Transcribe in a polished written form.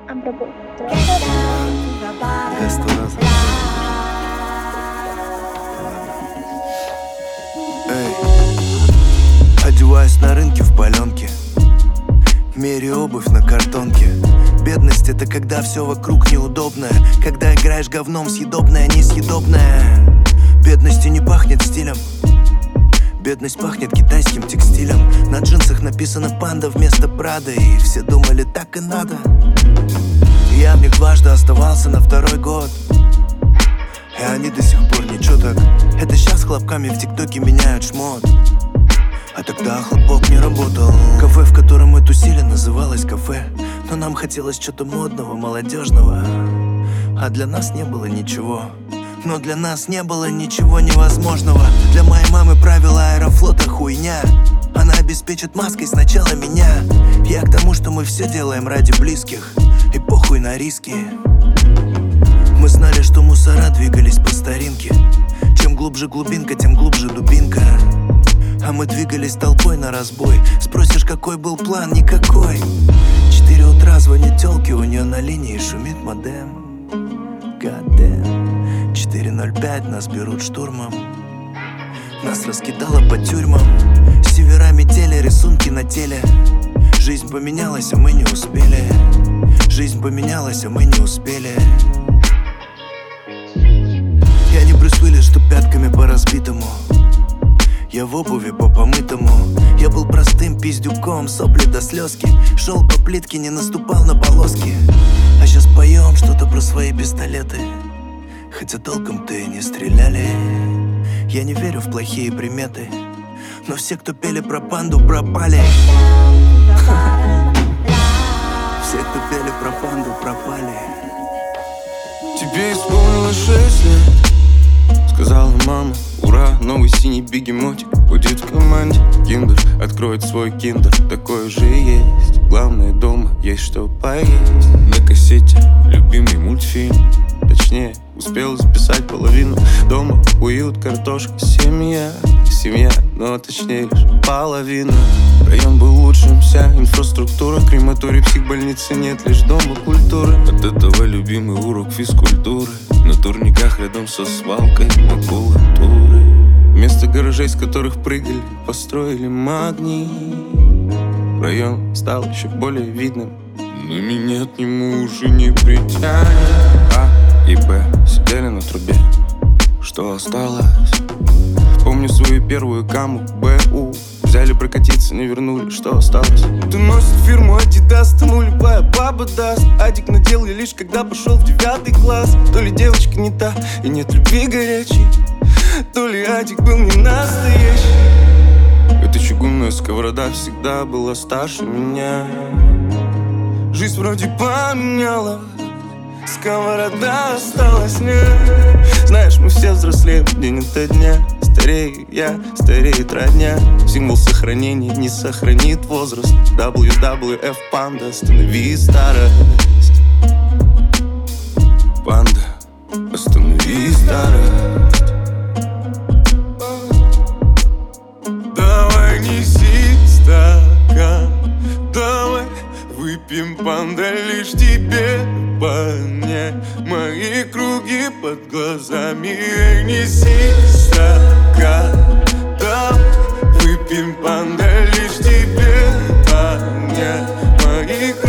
Я 100 раз. Эй, одеваюсь на рынке в паленке, меряю обувь на картонке. Бедность — это когда все вокруг неудобное, когда играешь говном съедобное, несъедобное. Бедностью не пахнет стилем, бедность пахнет китайским текстилем. На джинсах написано «Панда» вместо «Прада», и все думали, так и надо. Я в них дважды оставался на второй год, и они до сих пор ничего так. Это сейчас хлопками в ТикТоке меняют шмот, а тогда хлопок не работал. Кафе, в котором мы тусили, называлось кафе, но нам хотелось что-то модного, молодежного. А для нас не было ничего. Но для нас не было ничего невозможного. Для моей мамы правила Аэрофлота хуйня. Она обеспечит маской сначала меня. Я к тому, что мы все делаем ради близких, и похуй на риски. Мы знали, что мусора двигались по старинке. Чем глубже глубинка, тем глубже дубинка. А мы двигались толпой на разбой. Спросишь, какой был план? Никакой. 4 утра звонит тёлке, у неё на линии шумит модем. God damn. 4:05, нас берут штурмом. Нас раскидало по тюрьмам. Севера метели, рисунки на теле. Жизнь поменялась, а мы не успели. Жизнь поменялась, а мы не успели. Я не Брюс Уиллис, что пятками по разбитому. Я в обуви по помытому. Я был простым пиздюком, сопли до слезки. Шел по плитке, не наступал на полоски. А сейчас поем что-то про свои пистолеты, хотя толком-то и не стреляли. Я не верю в плохие приметы, но все, кто пели про панду, пропали. Все, кто пели про панду, пропали. Тебе исполнилось 6 лет, сказала мама. Ура, новый синий бегемотик будет в команде. Киндер откроет свой киндер, такой же есть. Главное, дома есть что поесть. На кассете любимый мультфильм, точнее, успел записать половину. Дома уют, картошка, семья, но точнее лишь половина. Район был лучшим, вся инфраструктура. Крематорий, психбольницы нет, лишь дома культуры. От этого любимый урок физкультуры. На турниках рядом со свалкой макулатуры. Вместо гаражей, с которых прыгали, построили магний. Район стал еще более видным, но меня к нему уже не притянет. А и Б сидели на трубе, что осталось. Помню свою первую каму БУ. Взяли прокатиться, не вернули, что осталось. Ты носит фирму Adidas, тому любая баба даст. Адик надел я лишь когда пошел в 9 класс. То ли девочка не та и нет любви горячей, то ли Адик был не настоящий. Эта чугунная сковорода всегда была старше меня. Жизнь вроде поменяла, сковорода осталась нет. Знаешь, мы все взрослеем день ото дня. Старею я, стареет родня. Символ сохранения не сохранит возраст. WWF панда, останови старость. Панда, останови старость. Давай неси стакан, давай выпьем, панда, лишь тебе понять мои круги под глазами. Эй, неси стакан, давай выпьем, панда, лишь тебе понять мои